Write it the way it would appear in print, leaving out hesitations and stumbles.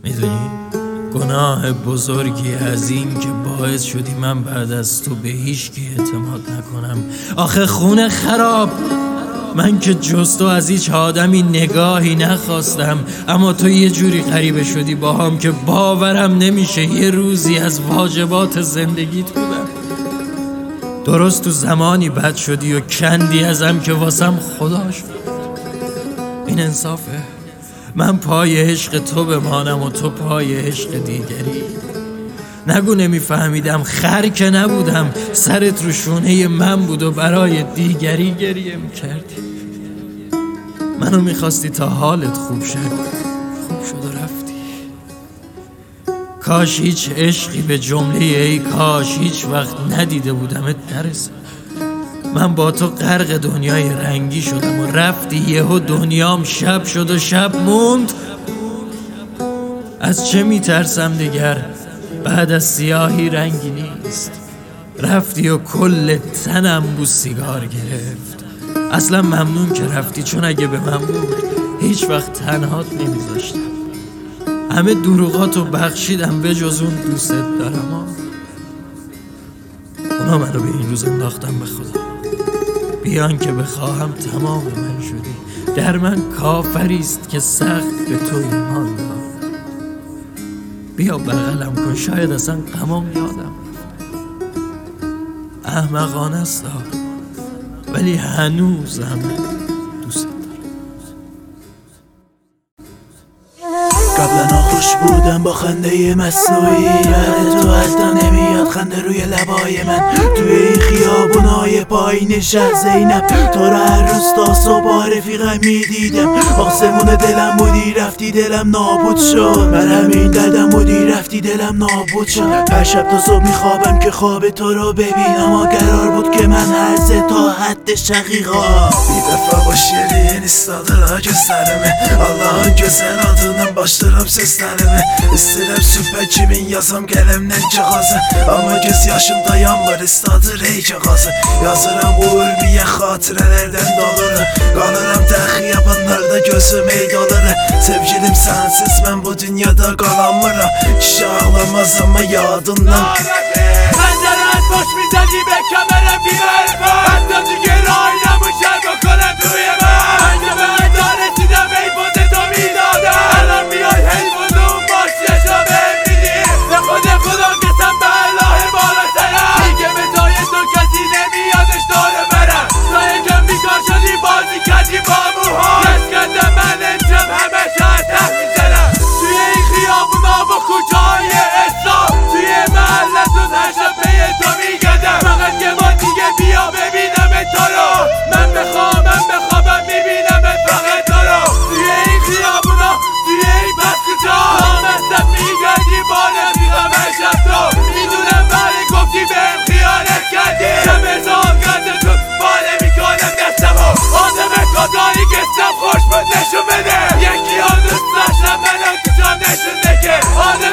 میدونی گناه بزرگی از این که باعث شدی من بعد از تو به هیچکی اعتماد نکنم. آخه خونه خراب، من که جز تو از هیچ آدمی نگاهی نخواستم، اما تو یه جوری غریبه شدی باهام که باورم نمیشه یه روزی از واجبات زندگیت بودم. درست تو زمانی بد شدی و کندی ازم که واسم خدا شد. این انصافه؟ من پای عشق تو بمانم و تو پای عشق دیگری؟ نگو نمیفهمیدم، خر که نبودم، سرت رو شونه من بود و برای دیگری گریه میکردی. منو میخواستی تا حالت خوب شد، خوب شد و رفتی. کاش هیچ عشقی به جمله ای کاش هیچ وقت ندیده بودمت نرسه. من با تو غرق دنیای رنگی شدم و رفتی، یهو دنیام شب شد و شب موند. از چه میترسم دیگر؟ بعد از سیاهی رنگی نیست. رفتی و کل تنم بو سیگار گرفت. اصلا ممنون که رفتی، چون اگه به من بود هیچ وقت تنهات نمیذاشتم. همه دروغاتو بخشیدم به جز اون دوست دارم. اونا منو به این روز انداختم به خدا. بیان که بخواهم تمام من شدی. در من کافریست که سخت به تو ایمان دارم. بیا بغلم کن، شاید اصلا غمام یادم. احمقانه است ولی هنوزم دوست دارم. قبلا خوش بودم با خنده مصنوعی، یاد تو حتی نمیاد خنده روی لبای من. توی این خیابونای پایین شهر زینب، تو رو هر روز تا صبح رفیقم میدیدم. آسمون دلم بودی رفتی دلم نابود شد، من همین دردم بودی رفتی دلم نابود شد. هر شب تا صبح میخوابم که خواب تو رو ببینم، و قرار بود که من هرزه تا حد şaqiqa Bir dəfə baş yeri istadırlar gözlərimi, Allahın gözəl adından başlayıram səslərimi. İstəyirəm sübhə kimin yazam qələmlə kağazı, amma göz yaşım dayanmır istadır ey kağazı. Yazıram bu ülviyə xatirələrdən dolur, qalıram dəxi yabanlarda gözüm ey dolur. Sevgilim sənsiz mən bu dünyada qalamıram, kişi ağlamaz amma yadından. Pəncərən boş میزدی به کمرم بیرم، حتی دیگه رای نموشم بکنم توی من. اگه به ادار رسیدم ای بوده تو میدادم، الان میای حیوانون باش یشا میدی. به خود خدا قسم به الله بالا سرم، دیگه به جای تو کسی نمیادش دور برم. تا یکم بیکار شدی بازی کردی با موها، یس کردم من امشب همه شهر ته میزنم. توی این خیابونا و کوچه های اسلام، توی محلتون هر شب پی تو میگردم. فقط یه ما دیگه بیا ببینم تو رو، من بخوابم میبینم فقط تو رو. توی این خیابونا توی این بسکوچا، نامستم میگردی با رفیقم هر شب تو. میدونم بله گفتی بهم خیانت کردی، شمرزان گردتون باله میکنم دستمو. آدم کدایی گستم خوش بود نشون بده، یکی ها دوست داشتم منم کجام نشون بکن.